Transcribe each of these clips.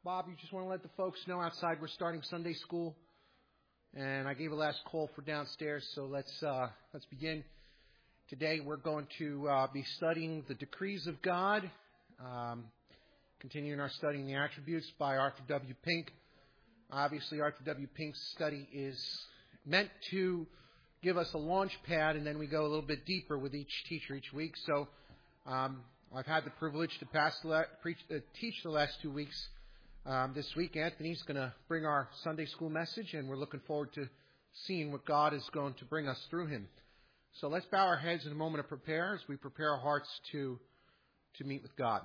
Bob, you just want to let the folks know outside we're starting Sunday school. And I gave a last call for downstairs, so let's begin. Today we're going to be studying the decrees of God, continuing our study in the attributes by Arthur W. Pink. Obviously, Arthur W. Pink's study is meant to give us a launch pad, and then we go a little bit deeper with each teacher each week. So I've had the privilege to teach the last 2 weeks. This week, Anthony's going to bring our Sunday school message, and we're looking forward to seeing what God is going to bring us through him. So let's bow our heads in a moment of prayer as we prepare our hearts to meet with God.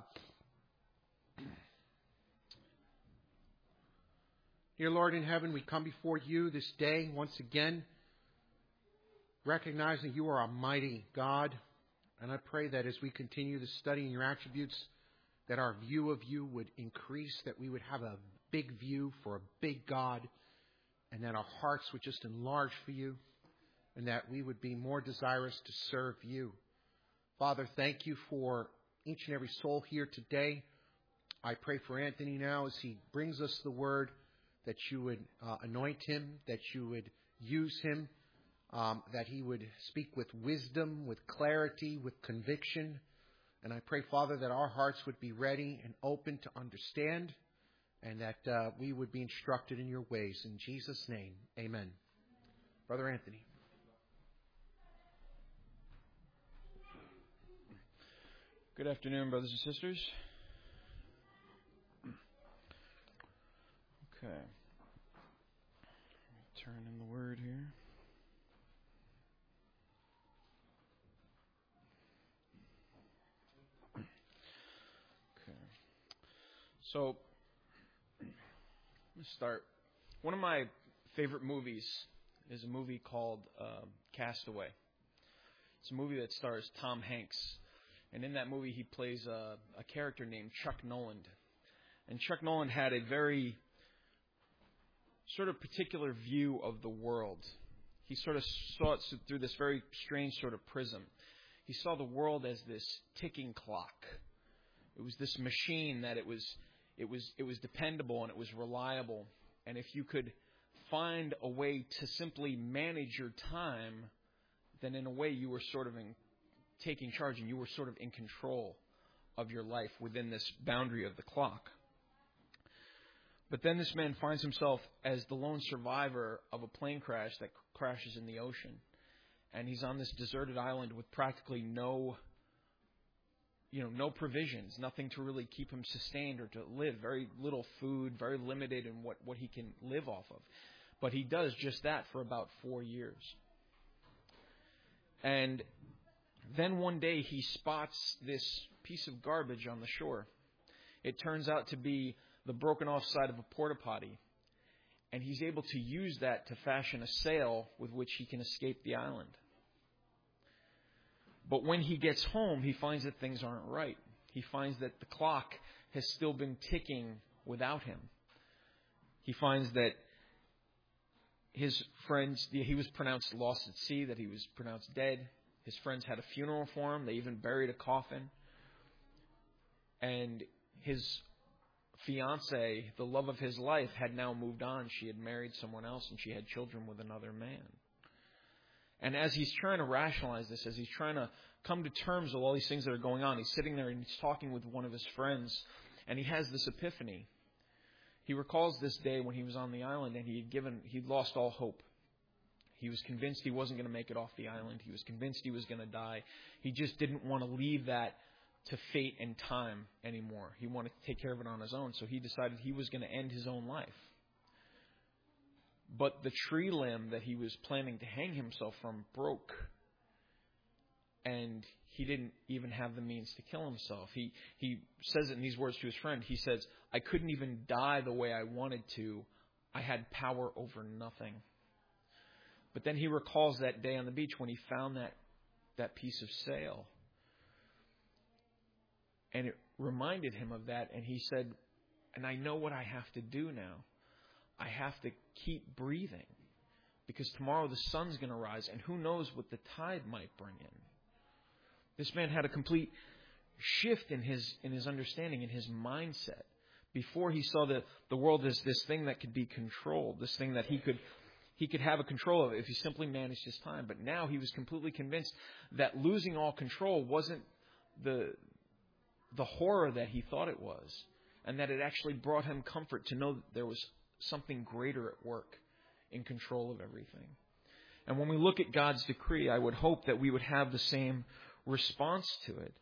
Dear Lord in heaven, we come before you this day once again, recognizing you are a mighty God. And I pray that as we continue to study in your attributes, that our view of you would increase, that we would have a big view for a big God, and that our hearts would just enlarge for you, and that we would be more desirous to serve you. Father, thank you for each and every soul here today. I pray for Anthony now as he brings us the word, that you would anoint him, that you would use him, that he would speak with wisdom, with clarity, with conviction. And I pray, Father, that our hearts would be ready and open to understand, and that we would be instructed in your ways. In Jesus' name, amen. Brother Anthony. Good afternoon, brothers and sisters. Okay. Turn in the word here. So, let's start. One of my favorite movies is a movie called Castaway. It's a movie that stars Tom Hanks. And in that movie, he plays a character named Chuck Noland. And Chuck Noland had a very sort of particular view of the world. He sort of saw it through this very strange sort of prism. He saw the world as this ticking clock. It was this machine that it was dependable and it was reliable. And if you could find a way to simply manage your time, then in a way you were sort of taking charge and you were sort of in control of your life within this boundary of the clock. But then this man finds himself as the lone survivor of a plane crash that crashes in the ocean. And he's on this deserted island with practically no provisions, nothing to really keep him sustained or to live. Very little food, very limited in what he can live off of. But he does just that for about 4 years. And then one day he spots this piece of garbage on the shore. It turns out to be the broken off side of a porta potty. And he's able to use that to fashion a sail with which he can escape the island. But when he gets home, he finds that things aren't right. He finds that the clock has still been ticking without him. He finds that his friends, he was pronounced lost at sea, that he was pronounced dead. His friends had a funeral for him. They even buried a coffin. And his fiancée, the love of his life, had now moved on. She had married someone else and she had children with another man. And as he's trying to rationalize this, as he's trying to come to terms with all these things that are going on, he's sitting there and he's talking with one of his friends, and he has this epiphany. He recalls this day when he was on the island and he'd lost all hope. He was convinced he wasn't going to make it off the island. He was convinced he was going to die. He just didn't want to leave that to fate and time anymore. He wanted to take care of it on his own, so he decided he was going to end his own life. But the tree limb that he was planning to hang himself from broke. And he didn't even have the means to kill himself. He says it in these words to his friend. He says, "I couldn't even die the way I wanted to. I had power over nothing." But then he recalls that day on the beach when he found that piece of sail. And it reminded him of that. And he said, "And I know what I have to do now. I have to keep breathing, because tomorrow the sun's going to rise and who knows what the tide might bring in." This man had a complete shift in his understanding, in his mindset. Before he saw the world as this thing that could be controlled, this thing that he could have a control of if he simply managed his time. But now he was completely convinced that losing all control wasn't the horror that he thought it was, and that it actually brought him comfort to know that there was something greater at work in control of everything. And when we look at God's decree, I would hope that we would have the same response to it.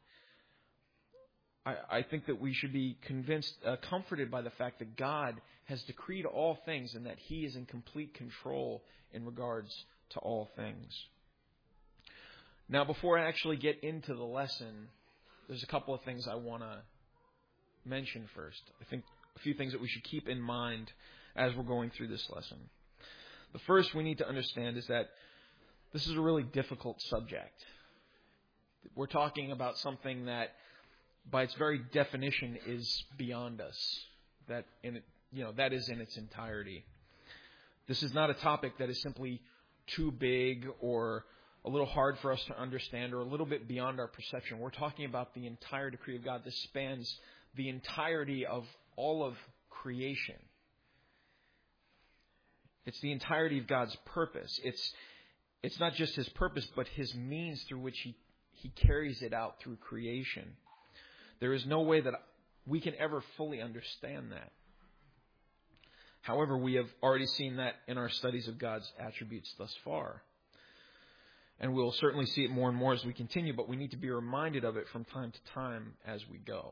I think that we should be comforted by the fact that God has decreed all things and that He is in complete control in regards to all things. Now, before I actually get into the lesson, there's a couple of things I want to mention first. I think a few things that we should keep in mind as we're going through this lesson. The first we need to understand is that this is a really difficult subject. We're talking about something that, by its very definition, is beyond us. That is in its entirety. This is not a topic that is simply too big or a little hard for us to understand or a little bit beyond our perception. We're talking about the entire decree of God. This spans the entirety of all of creation. It's the entirety of God's purpose. It's not just His purpose, but His means through which He carries it out through creation. There is no way that we can ever fully understand that. However, we have already seen that in our studies of God's attributes thus far. And we'll certainly see it more and more as we continue, but we need to be reminded of it from time to time as we go.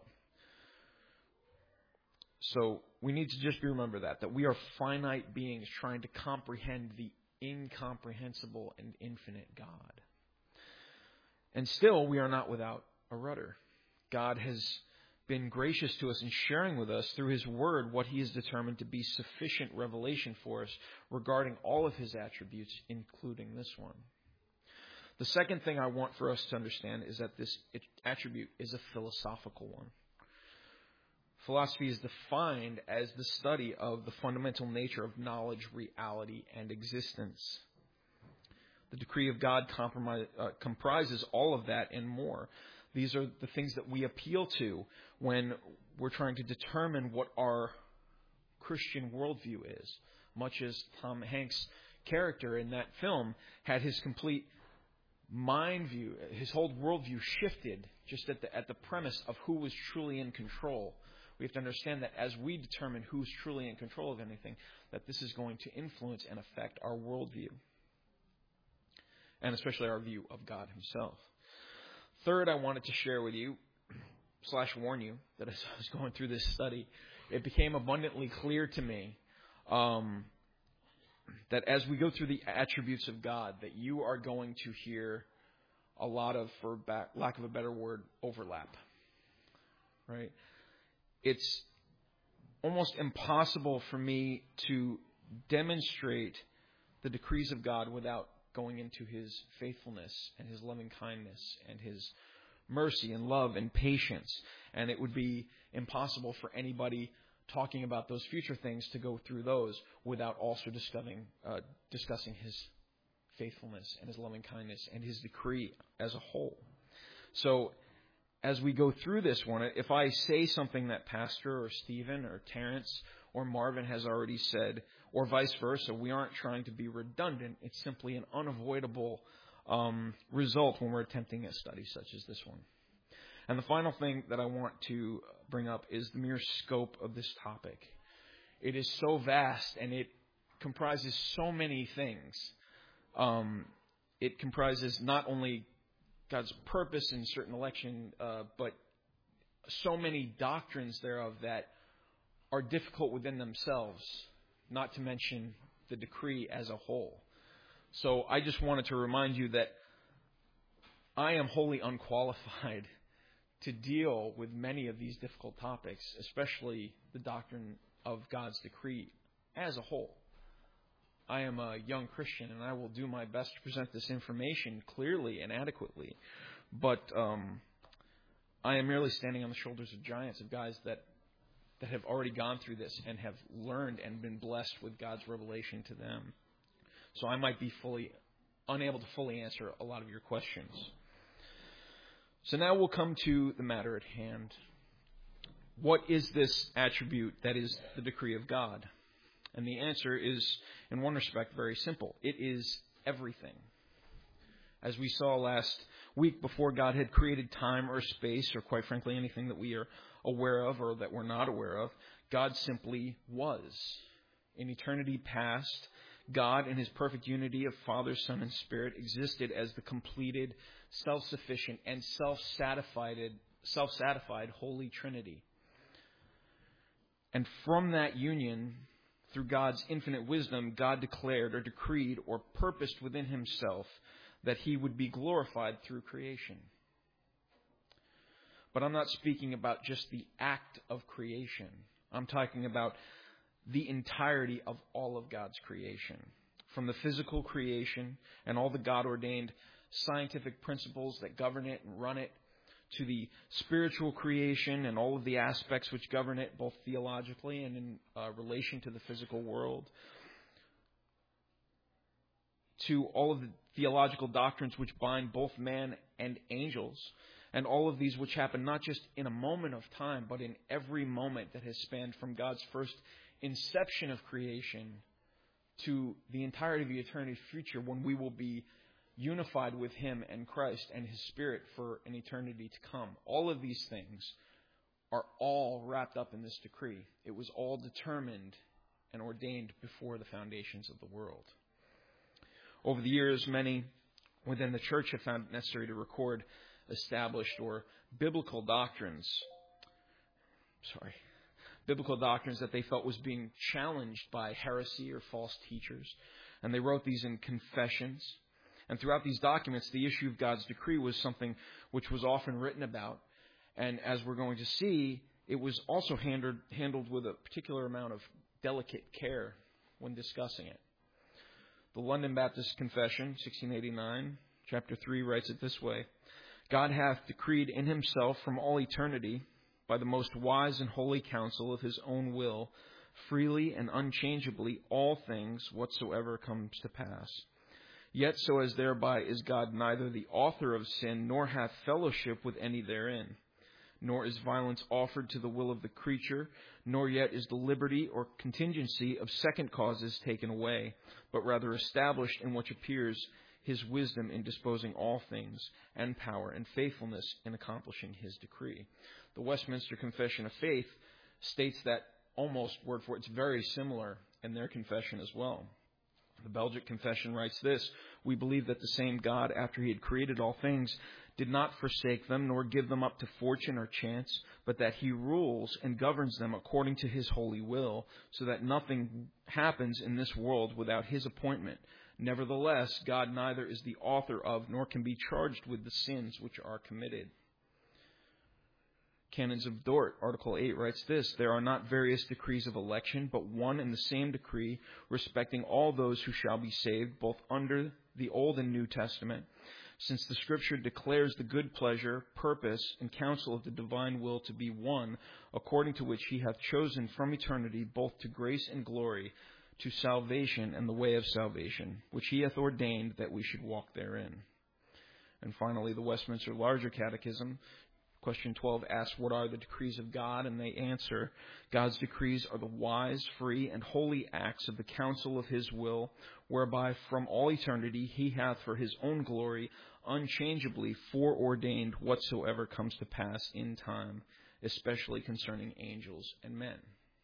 So we need to just remember that we are finite beings trying to comprehend the incomprehensible and infinite God. And still, we are not without a rudder. God has been gracious to us in sharing with us through His Word what He has determined to be sufficient revelation for us regarding all of His attributes, including this one. The second thing I want for us to understand is that this attribute is a philosophical one. Philosophy is defined as the study of the fundamental nature of knowledge, reality, and existence. The decree of God comprises all of that and more. These are the things that we appeal to when we're trying to determine what our Christian worldview is. Much as Tom Hanks' character in that film had his complete mind view, his whole worldview shifted just at the premise of who was truly in control. We have to understand that as we determine who's truly in control of anything, that this is going to influence and affect our worldview, and especially our view of God Himself. Third, I wanted to share with you, /warn you, that as I was going through this study, it became abundantly clear to me that as we go through the attributes of God, that you are going to hear a lot of, for lack of a better word, overlap. Right? It's almost impossible for me to demonstrate the decrees of God without going into His faithfulness and His loving kindness and His mercy and love and patience. And it would be impossible for anybody talking about those future things to go through those without also discussing His faithfulness and His loving kindness and His decree as a whole. So as we go through this one, if I say something that Pastor or Stephen or Terrence or Marvin has already said, or vice versa, we aren't trying to be redundant. It's simply an unavoidable result when we're attempting a study such as this one. And the final thing that I want to bring up is the mere scope of this topic. It is so vast and it comprises so many things. It comprises not only God's purpose in certain election, but so many doctrines thereof that are difficult within themselves, not to mention the decree as a whole. So I just wanted to remind you that I am wholly unqualified to deal with many of these difficult topics, especially the doctrine of God's decree as a whole. I am a young Christian, and I will do my best to present this information clearly and adequately. But I am merely standing on the shoulders of giants, of guys that have already gone through this and have learned and been blessed with God's revelation to them. So I might be unable to fully answer a lot of your questions. So now we'll come to the matter at hand. What is this attribute that is the decree of God? And the answer is, in one respect, very simple. It is everything. As we saw last week, before God had created time or space, or quite frankly anything that we are aware of or that we're not aware of, God simply was. In eternity past, God, in his perfect unity of Father, Son, and Spirit, existed as the completed, self-sufficient, and self-satisfied Holy Trinity. And from that union, through God's infinite wisdom, God declared or decreed or purposed within himself that he would be glorified through creation. But I'm not speaking about just the act of creation. I'm talking about the entirety of all of God's creation. From the physical creation and all the God-ordained scientific principles that govern it and run it, to the spiritual creation and all of the aspects which govern it, both theologically and in relation to the physical world, to all of the theological doctrines which bind both man and angels, and all of these which happen not just in a moment of time, but in every moment that has spanned from God's first inception of creation to the entirety of the eternity future, when we will be unified with him and Christ and his Spirit for an eternity to come. All of these things are all wrapped up in this decree. It was all determined and ordained before the foundations of the world. Over the years, many within the church have found it necessary to record established or biblical doctrines that they felt was being challenged by heresy or false teachers. And they wrote these in confessions. And throughout these documents, the issue of God's decree was something which was often written about. And as we're going to see, it was also handled with a particular amount of delicate care when discussing it. The London Baptist Confession, 1689, chapter 3, writes it this way: God hath decreed in himself from all eternity, by the most wise and holy counsel of his own will, freely and unchangeably all things whatsoever comes to pass. Yet so as thereby is God neither the author of sin, nor hath fellowship with any therein. Nor is violence offered to the will of the creature, nor yet is the liberty or contingency of second causes taken away, but rather established in what appears his wisdom in disposing all things, and power and faithfulness in accomplishing his decree. The Westminster Confession of Faith states that almost word for word. It's very similar in their confession as well. The Belgic Confession writes this: We believe that the same God, after he had created all things, did not forsake them, nor give them up to fortune or chance, but that he rules and governs them according to his holy will, so that nothing happens in this world without his appointment. Nevertheless, God neither is the author of, nor can be charged with the sins which are committed. Canons of Dort, Article 8, writes this: There are not various decrees of election, but one and the same decree respecting all those who shall be saved, both under the Old and New Testament, since the Scripture declares the good pleasure, purpose, and counsel of the divine will to be one, according to which he hath chosen from eternity both to grace and glory, to salvation and the way of salvation, which he hath ordained that we should walk therein. And finally, the Westminster Larger Catechism, Question 12 asks, what are the decrees of God? And they answer, God's decrees are the wise, free, and holy acts of the counsel of his will, whereby from all eternity he hath for his own glory unchangeably foreordained whatsoever comes to pass in time, especially concerning angels and men.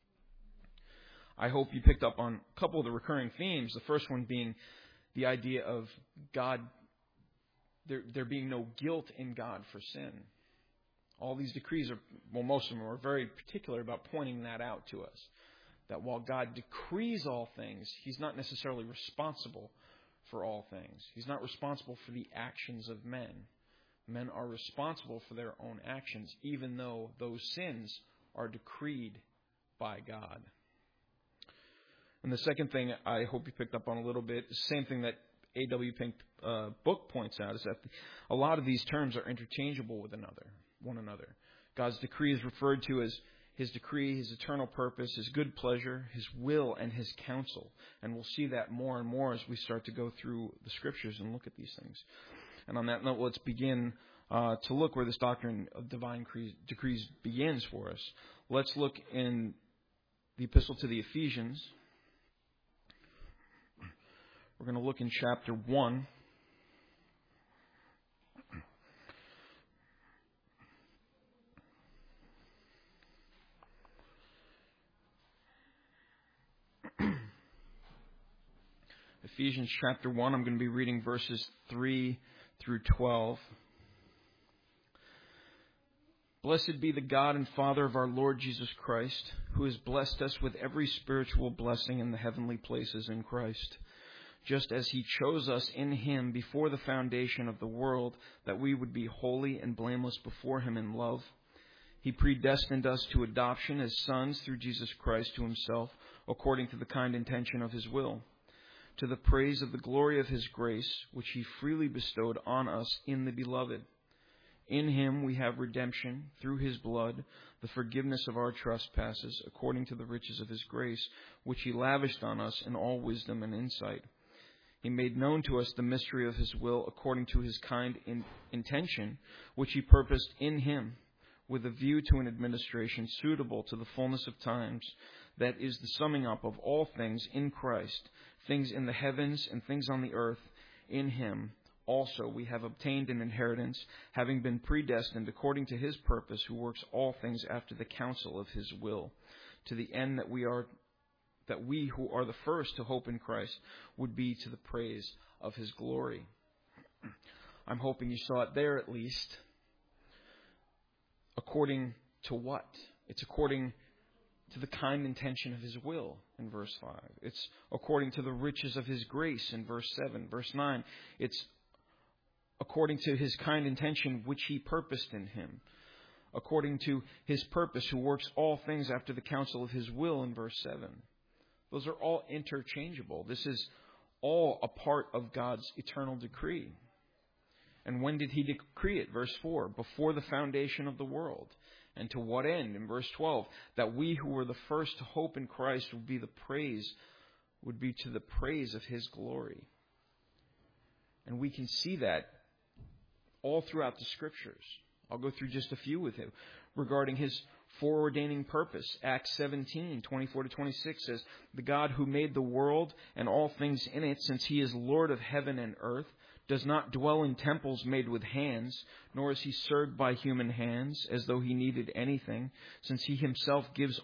I hope you picked up on a couple of the recurring themes, the first one being the idea of God, there being no guilt in God for sin. All these decrees most of them are very particular about pointing that out to us. That while God decrees all things, he's not necessarily responsible for all things. He's not responsible for the actions of men. Men are responsible for their own actions, even though those sins are decreed by God. And the second thing I hope you picked up on a little bit, the same thing that A.W. Pink book points out, is that a lot of these terms are interchangeable with one another. God's decree is referred to as his decree, his eternal purpose, his good pleasure, his will, and his counsel. And we'll see that more and more as we start to go through the Scriptures and look at these things. And on that note, let's begin to look where this doctrine of divine decrees begins for us. Let's look in the Epistle to the Ephesians. We're going to look in chapter 1. Ephesians chapter 1, I'm going to be reading verses 3 through 12. Blessed be the God and Father of our Lord Jesus Christ, who has blessed us with every spiritual blessing in the heavenly places in Christ, just as He chose us in Him before the foundation of the world, that we would be holy and blameless before Him in love. He predestined us to adoption as sons through Jesus Christ to Himself, according to the kind intention of His will, to the praise of the glory of His grace, which He freely bestowed on us in the Beloved. In Him we have redemption, through His blood, the forgiveness of our trespasses, according to the riches of His grace, which He lavished on us in all wisdom and insight. He made known to us the mystery of His will, according to His kind intention, which He purposed in Him, with a view to an administration suitable to the fullness of times, that is the summing up of all things in Christ, things in the heavens and things on the earth. In Him also we have obtained an inheritance, having been predestined according to His purpose, who works all things after the counsel of His will, to the end that we who are the first to hope in Christ would be to the praise of His glory. I'm hoping you saw it there at least. According to what? It's according to the kind intention of His will in verse 5. It's according to the riches of His grace in verse 7. Verse 9, it's according to His kind intention which He purposed in Him. According to His purpose, who works all things after the counsel of His will in verse 7. Those are all interchangeable. This is all a part of God's eternal decree. And when did He decree it? Verse 4, before the foundation of the world. And to what end? In verse 12, that we who were the first to hope in Christ would be to the praise of His glory. And we can see that all throughout the Scriptures. I'll go through just a few with you. Regarding His foreordaining purpose, Acts 17, 24 to 26 says, the God who made the world and all things in it, since He is Lord of heaven and earth, does not dwell in temples made with hands, nor is He served by human hands, as though He needed anything, since He Himself gives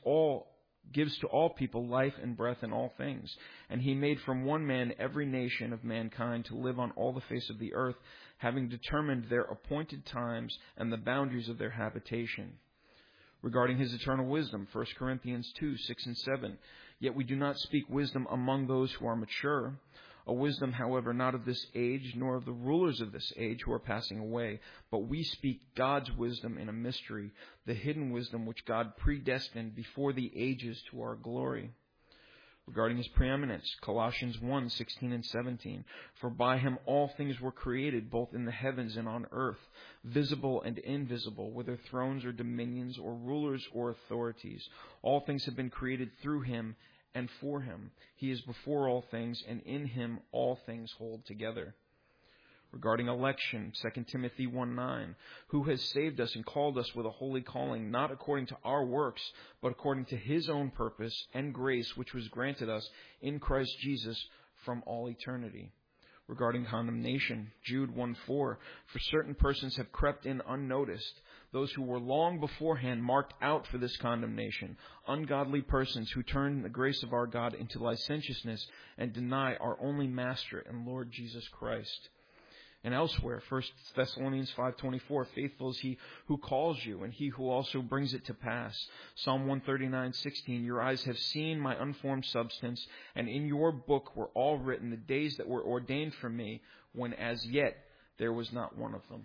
to all people life and breath in all things. And He made from one man every nation of mankind to live on all the face of the earth, having determined their appointed times and the boundaries of their habitation. Regarding His eternal wisdom, 1 Corinthians 2, 6 and 7. Yet we do not speak wisdom among those who are mature, a wisdom, however, not of this age, nor of the rulers of this age who are passing away, but we speak God's wisdom in a mystery, the hidden wisdom which God predestined before the ages to our glory. Regarding His preeminence, Colossians 1, 16 and 17. For by Him all things were created, both in the heavens and on earth, visible and invisible, whether thrones or dominions or rulers or authorities. All things have been created through Him and for Him. He is before all things, and in Him all things hold together. Regarding election, 2 Timothy 1:9, who has saved us and called us with a holy calling, not according to our works, but according to His own purpose and grace, which was granted us in Christ Jesus from all eternity. Regarding condemnation, Jude 1:4, for certain persons have crept in unnoticed, those who were long beforehand marked out for this condemnation, ungodly persons who turn the grace of our God into licentiousness and deny our only Master and Lord Jesus Christ. And elsewhere, 1 Thessalonians 5:24, faithful is He who calls you, and He who also brings it to pass. Psalm 139:16, your eyes have seen my unformed substance, and in your book were all written the days that were ordained for me, when as yet there was not one of them.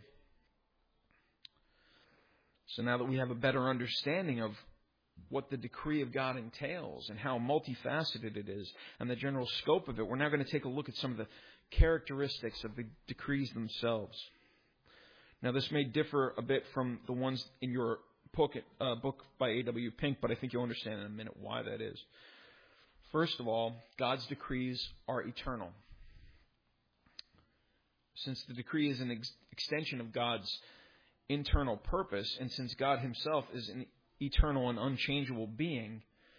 So now that we have a better understanding of what the decree of God entails and how multifaceted it is and the general scope of it, we're now going to take a look at some of the characteristics of the decrees themselves. Now, this may differ a bit from the ones in your book by A.W. Pink, but I think you'll understand in a minute why that is. First of all, God's decrees are eternal. Since the decree is an extension of God's internal purpose, and since God himself is an eternal and unchangeable being,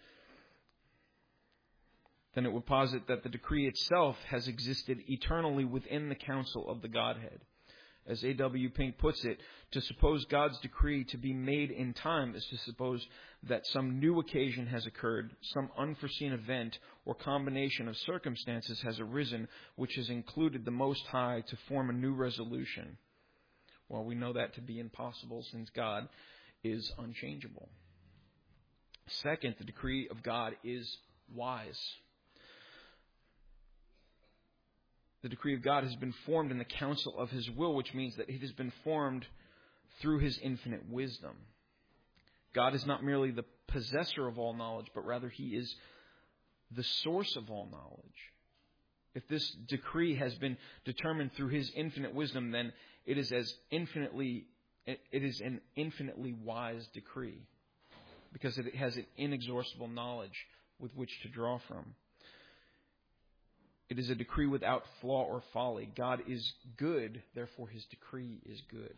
then it would posit that the decree itself has existed eternally within the counsel of the Godhead. As A.W. Pink puts it, to suppose God's decree to be made in time is to suppose that some new occasion has occurred, some unforeseen event or combination of circumstances has arisen, which has included the Most High to form a new resolution. Well, we know that to be impossible since God is unchangeable. Second, the decree of God is wise. The decree of God has been formed in the counsel of his will, which means that it has been formed through his infinite wisdom. God is not merely the possessor of all knowledge, but rather he is the source of all knowledge. If this decree has been determined through his infinite wisdom, then it is an infinitely wise decree, because it has an inexhaustible knowledge with which to draw from. It is a decree without flaw or folly. God is good, therefore his decree is good.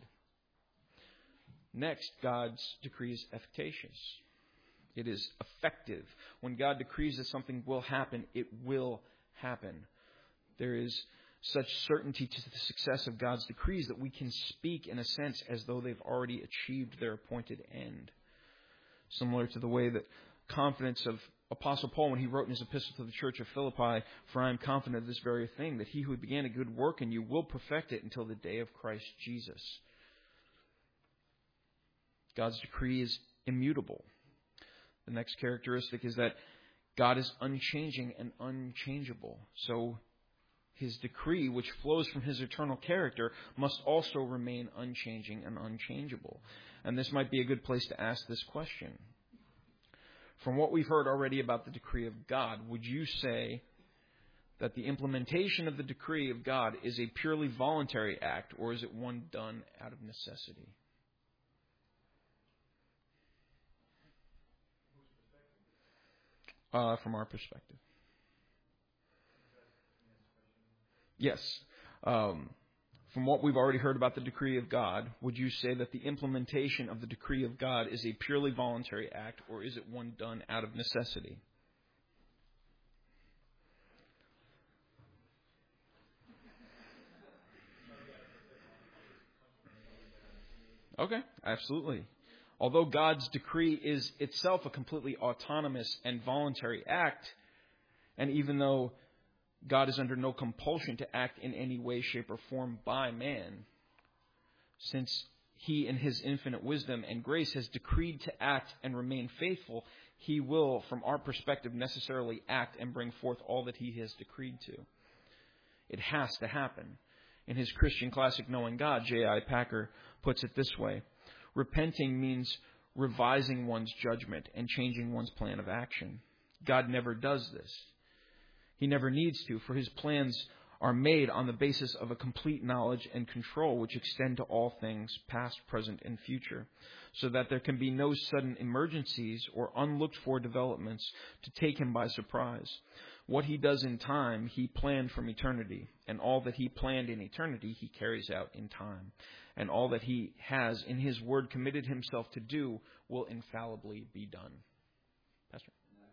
Next, God's decree is efficacious. It is effective. When God decrees that something will happen, it will happen. There is such certainty to the success of God's decrees that we can speak in a sense as though they've already achieved their appointed end. Similar to the way that confidence of Apostle Paul when he wrote in his epistle to the church of Philippi, "For I am confident of this very thing, that he who began a good work in you will perfect it until the day of Christ Jesus." God's decree is immutable. The next characteristic is that God is unchanging and unchangeable. So his decree, which flows from his eternal character, must also remain unchanging and unchangeable. And this might be a good place to ask this question. From what we've heard already about the decree of God, would you say that the implementation of the decree of God is a purely voluntary act, or is it one done out of necessity? From our perspective. Yes. From what we've already heard about the decree of God, would you say that the implementation of the decree of God is a purely voluntary act, or is it one done out of necessity? Okay, absolutely. Although God's decree is itself a completely autonomous and voluntary act, and even though God is under no compulsion to act in any way, shape, or form by man, since he in his infinite wisdom and grace has decreed to act and remain faithful, he will, from our perspective, necessarily act and bring forth all that he has decreed to. It has to happen. In his Christian classic, Knowing God, J.I. Packer puts it this way: repenting means revising one's judgment and changing one's plan of action. God never does this. He never needs to, for his plans are made on the basis of a complete knowledge and control which extend to all things, past, present, and future, so that there can be no sudden emergencies or unlooked-for developments to take him by surprise. What he does in time, he planned from eternity, and all that he planned in eternity, he carries out in time. And all that he has in his word committed himself to do will infallibly be done. Pastor?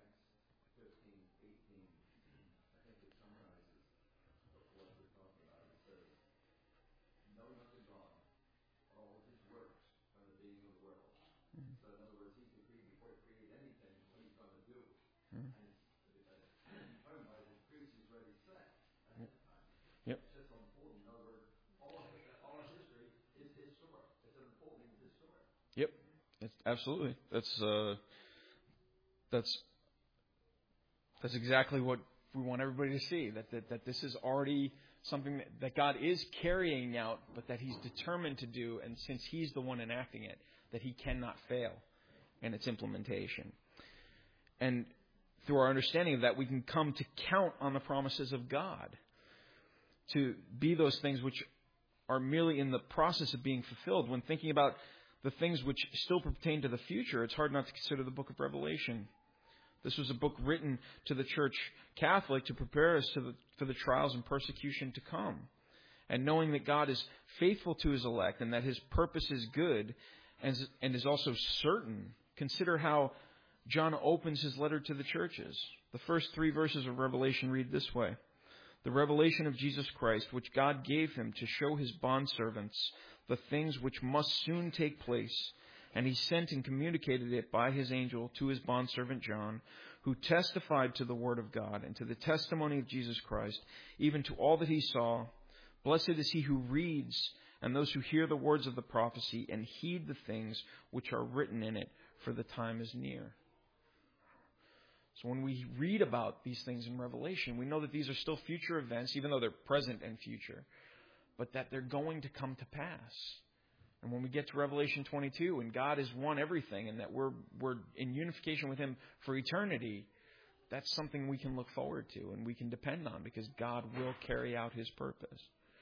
Yep. Yep. Absolutely. That's exactly what we want everybody to see. That this is already something that God is carrying out, but that he's determined to do, and since he's the one enacting it, that he cannot fail in its implementation. And through our understanding of that, we can come to count on the promises of God to be those things which are merely in the process of being fulfilled. When thinking about the things which still pertain to the future, it's hard not to consider the book of Revelation. This was a book written to the Church Catholic to prepare us for the trials and persecution to come. And knowing that God is faithful to His elect and that His purpose is good and is also certain, consider how John opens his letter to the churches. The first 3 verses of Revelation read this way: "The revelation of Jesus Christ, which God gave Him to show His bondservants the things which must soon take place. And He sent and communicated it by His angel to His bondservant John, who testified to the word of God and to the testimony of Jesus Christ, even to all that he saw. Blessed is he who reads and those who hear the words of the prophecy and heed the things which are written in it, for the time is near." So when we read about these things in Revelation, we know that these are still future events, even though they're present and future, but that they're going to come to pass. And when we get to Revelation 22 and God has won everything and that we're in unification with Him for eternity, that's something we can look forward to and we can depend on, because God will carry out His purpose.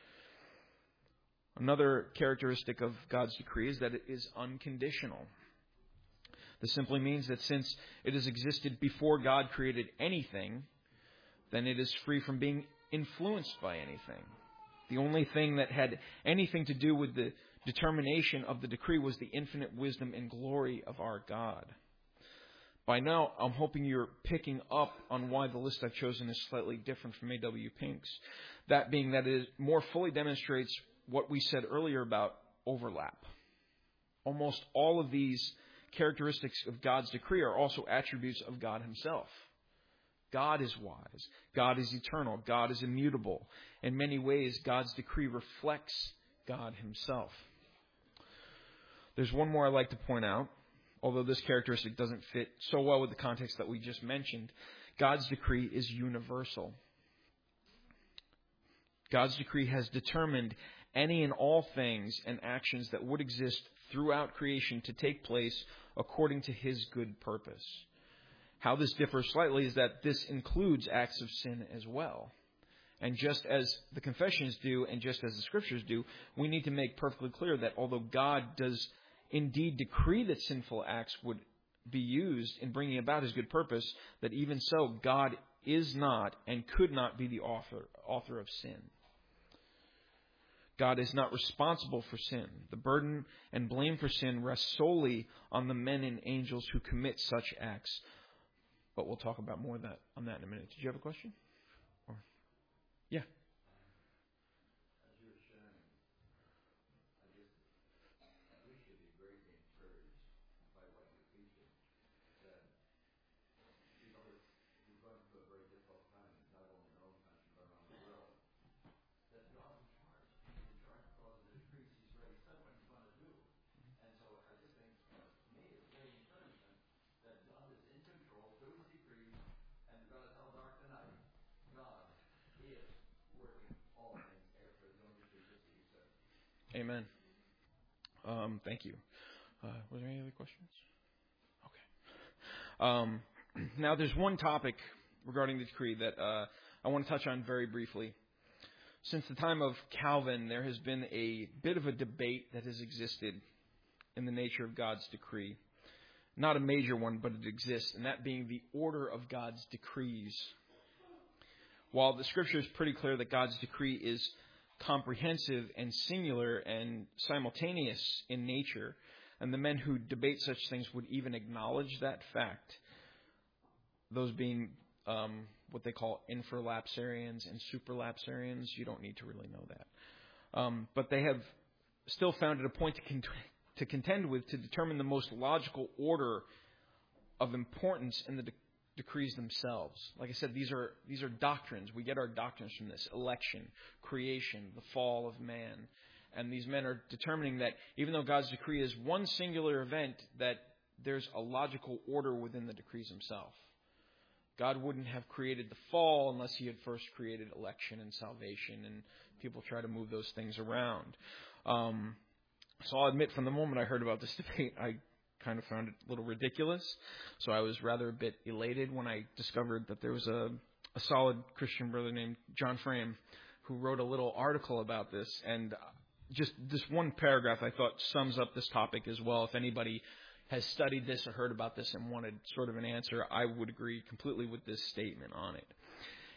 Another characteristic of God's decree is that it is unconditional. This simply means that since it has existed before God created anything, then it is free from being influenced by anything. The only thing that had anything to do with the determination of the decree was the infinite wisdom and glory of our God. By now, I'm hoping you're picking up on why the list I've chosen is slightly different from A.W. Pink's. That being that it more fully demonstrates what we said earlier about overlap. Almost all of these characteristics of God's decree are also attributes of God Himself. God is wise. God is eternal. God is immutable. In many ways, God's decree reflects God Himself. There's one more I'd like to point out, although this characteristic doesn't fit so well with the context that we just mentioned. God's decree is universal. God's decree has determined any and all things and actions that would exist throughout creation to take place according to His good purpose. How this differs slightly is that this includes acts of sin as well. And just as the confessions do, and just as the Scriptures do, we need to make perfectly clear that although God does indeed decree that sinful acts would be used in bringing about His good purpose, that even so, God is not and could not be the author of sin. God is not responsible for sin. The burden and blame for sin rests solely on the men and angels who commit such acts. But we'll talk about more on that in a minute. Did you have a question? Or, yeah. Amen. Thank you. Were there any other questions? Okay. Now, there's one topic regarding the decree that I want to touch on very briefly. Since the time of Calvin, there has been a bit of a debate that has existed in the nature of God's decree. Not a major one, but it exists, and that being the order of God's decrees. While the Scripture is pretty clear that God's decree is comprehensive and singular and simultaneous in nature, and the men who debate such things would even acknowledge that fact, those being what they call infralapsarians and superlapsarians. You don't need to really know that. But they have still found it a point to contend with to determine the most logical order of importance in the decrees themselves. Like I said, these are doctrines. We get our doctrines from this: election, creation, the fall of man. And these men are determining that even though God's decree is one singular event, that there's a logical order within the decrees himself. God wouldn't have created the fall unless He had first created election and salvation, and people try to move those things around. So I'll admit, from the moment I heard about this debate, I kind of found it a little ridiculous. So I was rather a bit elated when I discovered that there was a solid Christian brother named John Frame who wrote a little article about this. And just this one paragraph I thought sums up this topic as well. If anybody has studied this or heard about this and wanted sort of an answer, I would agree completely with this statement on it.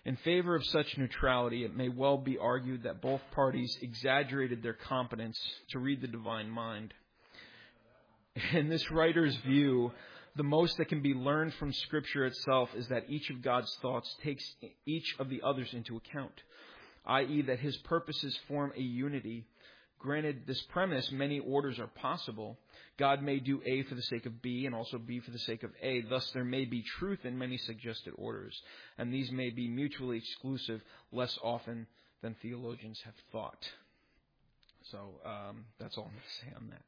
In favor of such neutrality, it may well be argued that both parties exaggerated their competence to read the divine mind. In this writer's view, the most that can be learned from Scripture itself is that each of God's thoughts takes each of the others into account, i.e., that his purposes form a unity. Granted this premise, many orders are possible. God may do A for the sake of B and also B for the sake of A. Thus, there may be truth in many suggested orders, and these may be mutually exclusive less often than theologians have thought. So that's all I'm going to say on that.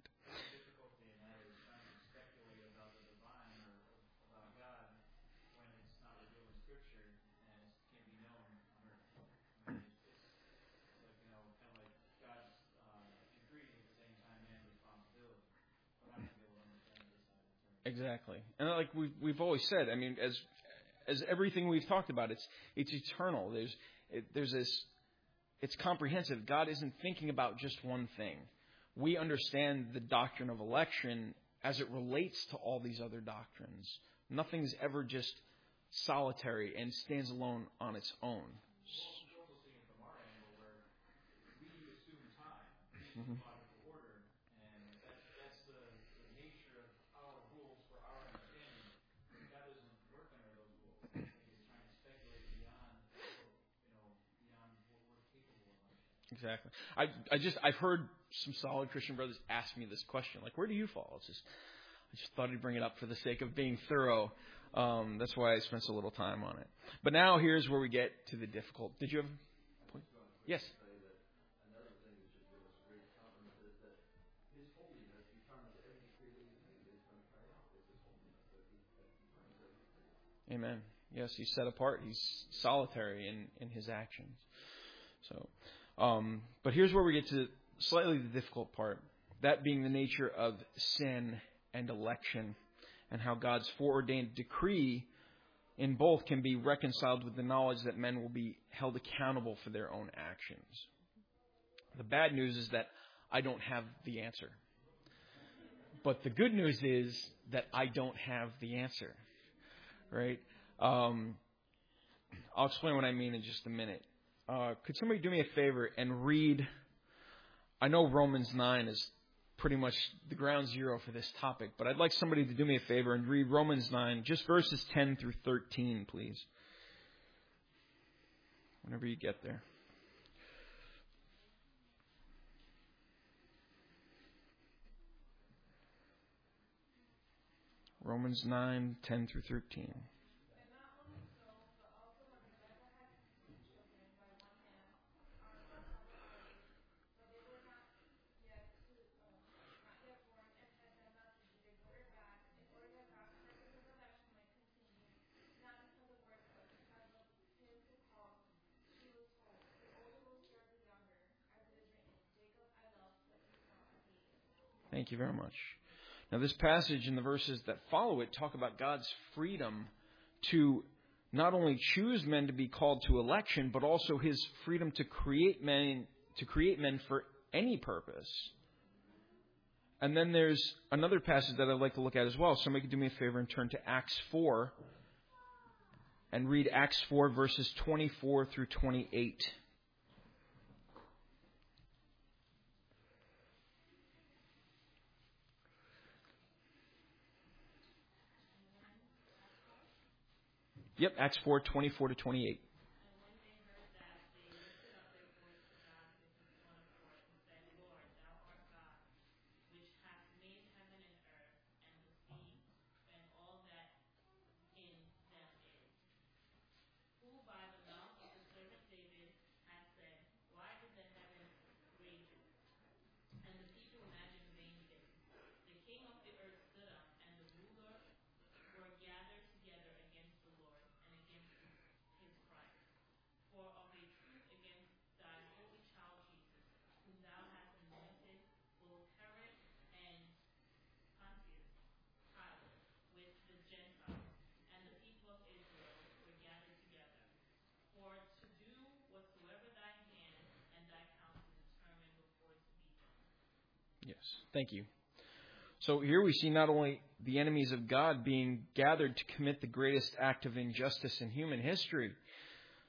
Exactly, and like we've always said, I mean, as everything we've talked about, it's eternal. There's this, it's comprehensive. God isn't thinking about just one thing. We understand the doctrine of election as it relates to all these other doctrines. Nothing's ever just solitary and stands alone on its own. Mm-hmm. Exactly. I've heard some solid Christian brothers ask me this question, like, where do you fall? I just thought I'd bring it up for the sake of being thorough. That's why I spent so little time on it. But now here's where we get to the difficult. Did you have a point? Yes. Amen. Yes, he's set apart. He's solitary in his actions. So, but here's where we get to slightly the difficult part, that being the nature of sin and election, and how God's foreordained decree in both can be reconciled with the knowledge that men will be held accountable for their own actions. The bad news is that I don't have the answer. But the good news is that I don't have the answer. Right? I'll explain what I mean in just a minute. Could somebody do me a favor and read, I know Romans 9 is pretty much the ground zero for this topic, but I'd like somebody to do me a favor and read Romans 9, just verses 10 through 13, please. Whenever you get there. Romans 9, 10 through 13. Thank you very much. Now, this passage and the verses that follow it talk about God's freedom to not only choose men to be called to election, but also His freedom to create men for any purpose. And then there's another passage that I'd like to look at as well. Somebody could do me a favor and turn to Acts 4 and read Acts 4 verses 24 through 28. Yep, Acts 4, 24 to 28. Yes, thank you. So here we see not only the enemies of God being gathered to commit the greatest act of injustice in human history,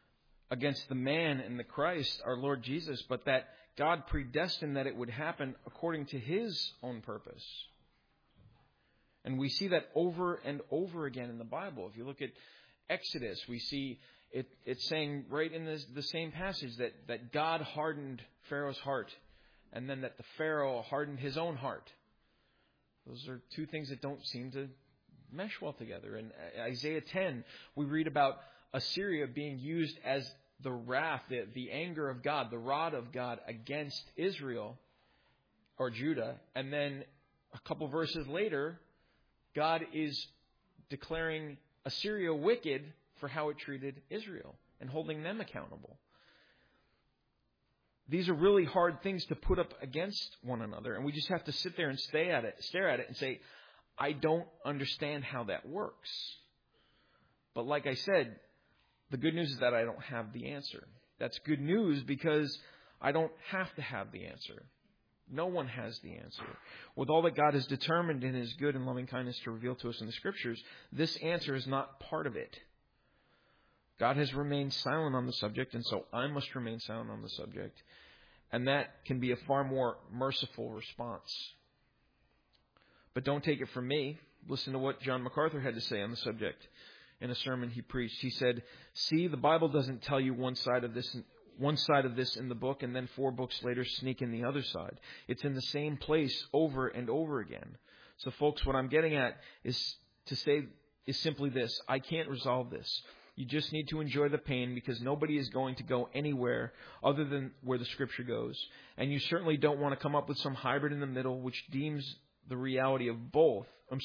against the man and the Christ, our Lord Jesus, but that God predestined that it would happen according to His own purpose. And we see that over and over again in the Bible. If you look at Exodus, we see it's saying right in the same passage that God hardened Pharaoh's heart, and then that the Pharaoh hardened his own heart. Those are two things that don't seem to mesh well together. In Isaiah 10, we read about Assyria being used as the wrath, the anger of God, the rod of God against Israel or Judah. And then a couple verses later, God is declaring Assyria wicked for how it treated Israel and holding them accountable. These are really hard things to put up against one another, and we just have to sit there and stare at it and say, I don't understand how that works. But like I said, the good news is that I don't have the answer. That's good news because I don't have to have the answer. No one has the answer. With all that God has determined in His good and loving kindness to reveal to us in the Scriptures, this answer is not part of it. God has remained silent on the subject, and so I must remain silent on the subject. And that can be a far more merciful response. But don't take it from me. Listen to what John MacArthur had to say on the subject in a sermon he preached. He said, "See, the Bible doesn't tell you one side of this in the book, and then 4 books later sneak in the other side. It's in the same place over and over again." So, folks, what I'm getting at is simply this: I can't resolve this. You just need to enjoy the pain, because nobody is going to go anywhere other than where the Scripture goes. And you certainly don't want to come up with some hybrid in the middle which denies the reality of both.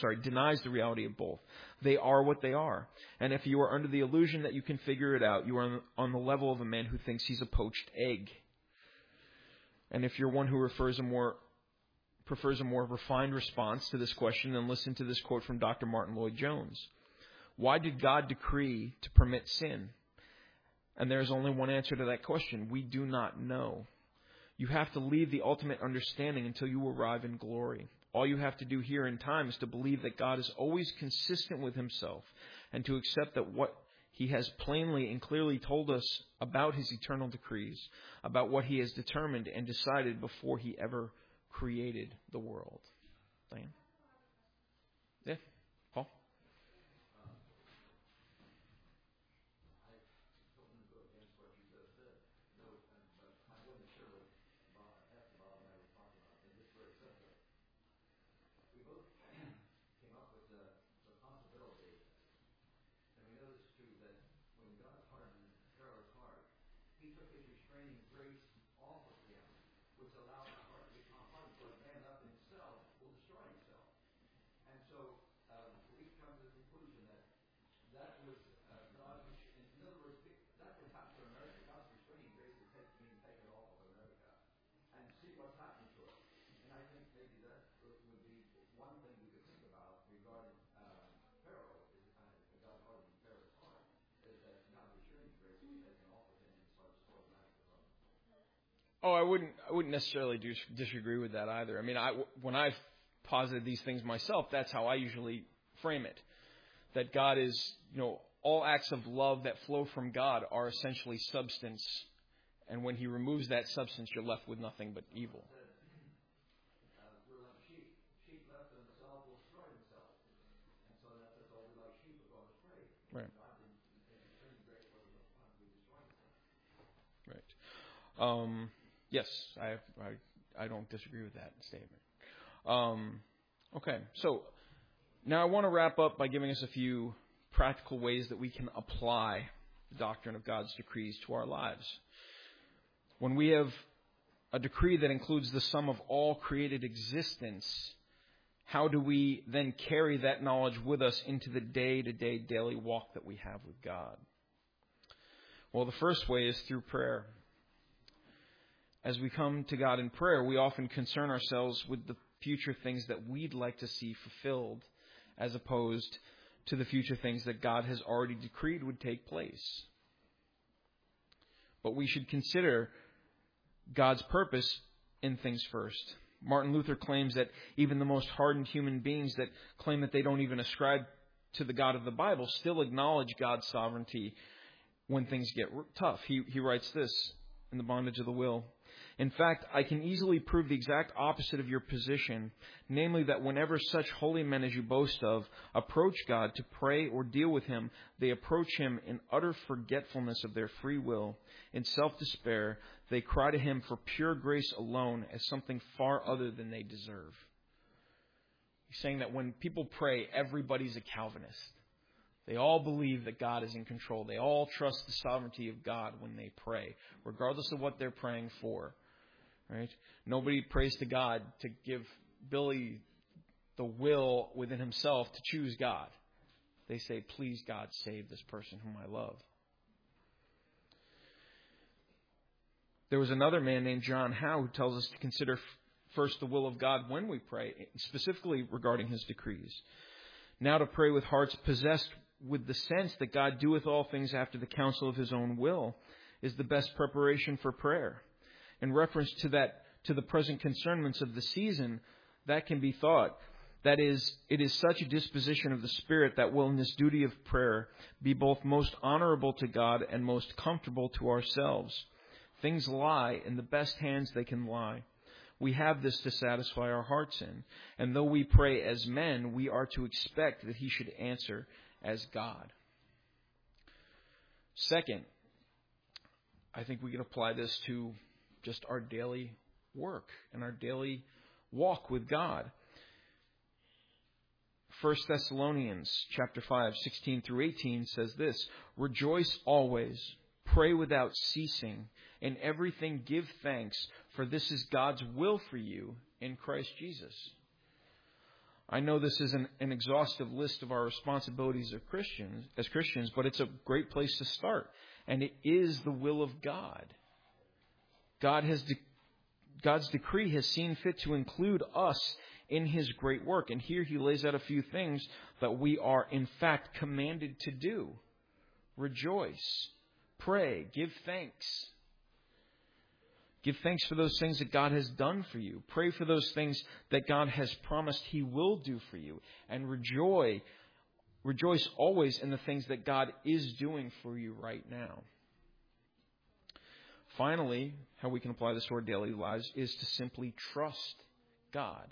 They are what they are. And if you are under the illusion that you can figure it out, you are on the level of a man who thinks he's a poached egg. And if you're one who prefers a more refined response to this question, then listen to this quote from Dr. Martin Lloyd-Jones. Why did God decree to permit sin? And there is only one answer to that question. We do not know. You have to leave the ultimate understanding until you arrive in glory. All you have to do here in time is to believe that God is always consistent with Himself, and to accept that what He has plainly and clearly told us about His eternal decrees, about what He has determined and decided before He ever created the world. Diane? Yeah? Paul? Oh, I wouldn't necessarily disagree with that either. I mean, when I've posited these things myself, that's how I usually frame it. That God is, all acts of love that flow from God are essentially substance. And when He removes that substance, you're left with nothing but evil. Right. Right. Yes, I don't disagree with that statement. Okay, so now I want to wrap up by giving us a few practical ways that we can apply the doctrine of God's decrees to our lives. When we have a decree that includes the sum of all created existence, how do we then carry that knowledge with us into the day-to-day daily walk that we have with God? Well, the first way is through prayer. As we come to God in prayer, we often concern ourselves with the future things that we'd like to see fulfilled, as opposed to the future things that God has already decreed would take place. But we should consider God's purpose in things first. Martin Luther claims that even the most hardened human beings that claim that they don't even ascribe to the God of the Bible still acknowledge God's sovereignty when things get tough. He writes this in The Bondage of the Will. In fact, I can easily prove the exact opposite of your position, namely that whenever such holy men as you boast of approach God to pray or deal with Him, they approach Him in utter forgetfulness of their free will. In self-despair, they cry to Him for pure grace alone as something far other than they deserve. He's saying that when people pray, everybody's a Calvinist. They all believe that God is in control. They all trust the sovereignty of God when they pray, regardless of what they're praying for. Right? Nobody prays to God to give Billy the will within himself to choose God. They say, please, God, save this person whom I love. There was another man named John Howe who tells us to consider first the will of God when we pray, specifically regarding His decrees. Now to pray with hearts possessed with the sense that God doeth all things after the counsel of His own will is the best preparation for prayer. In reference to the present concernments of the season, that can be thought. That is, it is such a disposition of the Spirit that will in this duty of prayer be both most honorable to God and most comfortable to ourselves. Things lie in the best hands they can lie. We have this to satisfy our hearts in. And though we pray as men, we are to expect that He should answer as God. Second, I think we can apply this to just our daily work and our daily walk with God. 1 Thessalonians chapter 5, 16 through 18 says this, Rejoice always, pray without ceasing, in everything give thanks, for this is God's will for you in Christ Jesus. I know this isn't an exhaustive list of our responsibilities as Christians, but it's a great place to start. And it is the will of God. God's decree has seen fit to include us in His great work. And here He lays out a few things that we are in fact commanded to do. Rejoice, pray, give thanks. Give thanks for those things that God has done for you. Pray for those things that God has promised He will do for you. And rejoice always in the things that God is doing for you right now. Finally, how we can apply this to our daily lives is to simply trust God.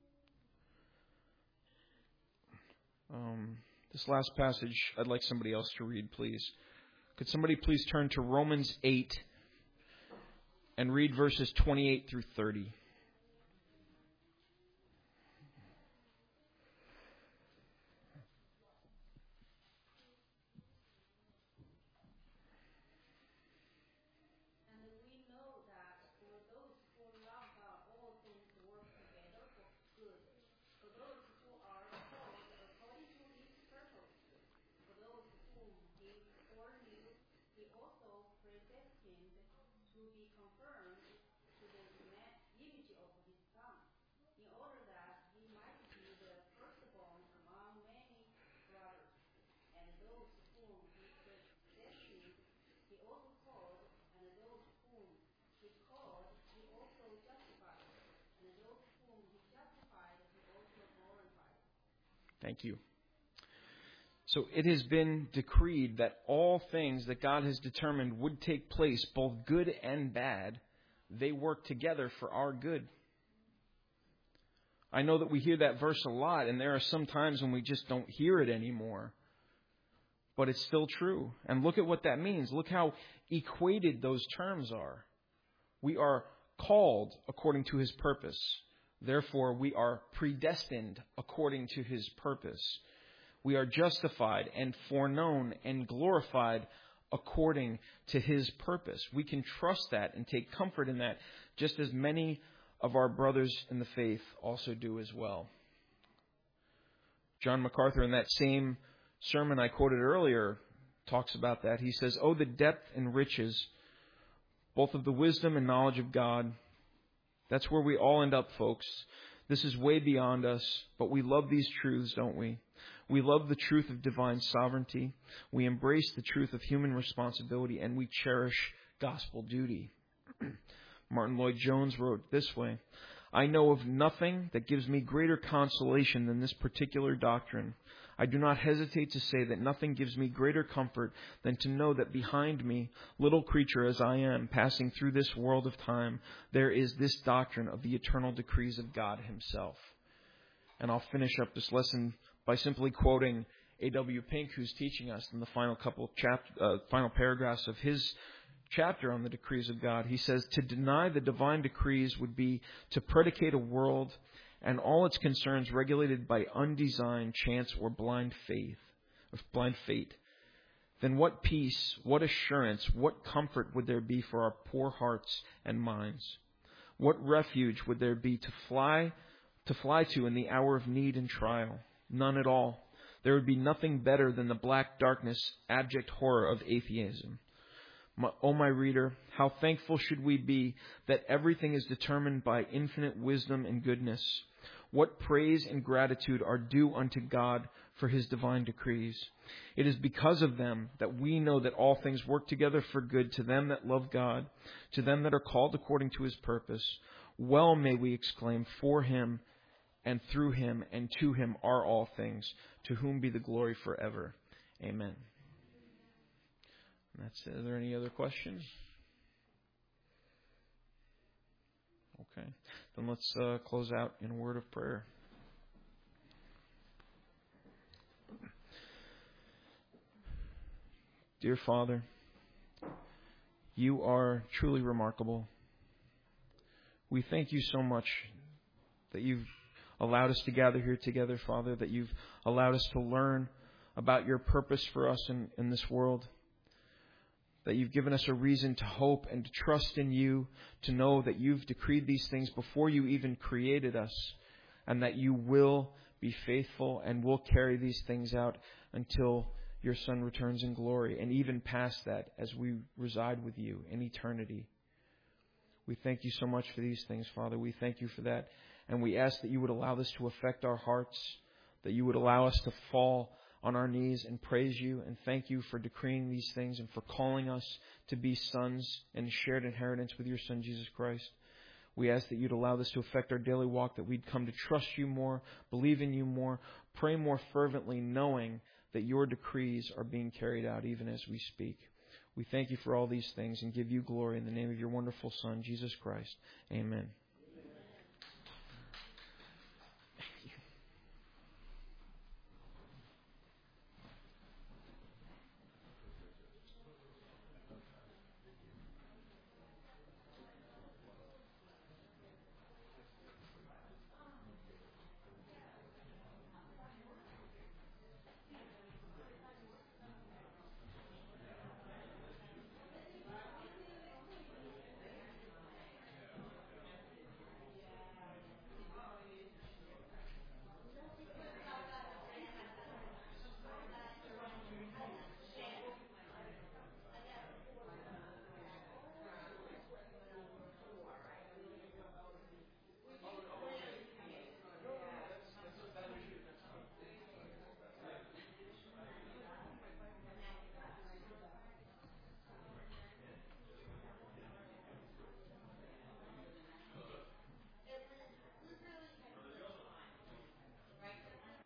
This last passage, I'd like somebody else to read, please. Could somebody please turn to Romans 8 and read verses 28 through 30. Thank you. So it has been decreed that all things that God has determined would take place, both good and bad, they work together for our good. I know that we hear that verse a lot, and there are some times when we just don't hear it anymore. But it's still true. And look at what that means. Look how equated those terms are. We are called according to His purpose. Therefore, we are predestined according to His purpose. We are justified and foreknown and glorified according to His purpose. We can trust that and take comfort in that, just as many of our brothers in the faith also do as well. John MacArthur, in that same sermon I quoted earlier, talks about that. He says, "Oh, the depth and riches, both of the wisdom and knowledge of God." That's where we all end up, folks. This is way beyond us, but we love these truths, don't we? We love the truth of divine sovereignty. We embrace the truth of human responsibility, and we cherish gospel duty. Martin Lloyd-Jones wrote this way, I know of nothing that gives me greater consolation than this particular doctrine. I do not hesitate to say that nothing gives me greater comfort than to know that behind me, little creature as I am, passing through this world of time, there is this doctrine of the eternal decrees of God Himself. And I'll finish up this lesson by simply quoting A.W. Pink, who's teaching us in the final final paragraphs of his chapter on the decrees of God. He says, to deny the divine decrees would be to predicate a world and all its concerns regulated by undesigned chance or blind fate. Then what peace, what assurance, what comfort would there be for our poor hearts and minds? What refuge would there be to fly to in the hour of need and trial? None at all. There would be nothing better than the black darkness, abject horror of atheism. My reader, how thankful should we be that everything is determined by infinite wisdom and goodness. What praise and gratitude are due unto God for His divine decrees. It is because of them that we know that all things work together for good to them that love God, to them that are called according to His purpose. Well may we exclaim, for Him and through Him and to Him are all things, to whom be the glory forever. Amen. That's it. Are there any other questions? Okay. Then let's close out in a word of prayer. Dear Father, You are truly remarkable. We thank You so much that You've allowed us to gather here together, Father, that You've allowed us to learn about Your purpose for us in this world, that You've given us a reason to hope and to trust in You, to know that You've decreed these things before You even created us, and that You will be faithful and will carry these things out until Your Son returns in glory, and even past that as we reside with You in eternity. We thank You so much for these things, Father. We thank You for that, and we ask that You would allow this to affect our hearts, that You would allow us to fall on our knees and praise You and thank You for decreeing these things and for calling us to be sons and shared inheritance with Your Son, Jesus Christ. We ask that You'd allow this to affect our daily walk, that we'd come to trust You more, believe in You more, pray more fervently, knowing that Your decrees are being carried out even as we speak. We thank You for all these things and give You glory in the name of Your wonderful Son, Jesus Christ. Amen.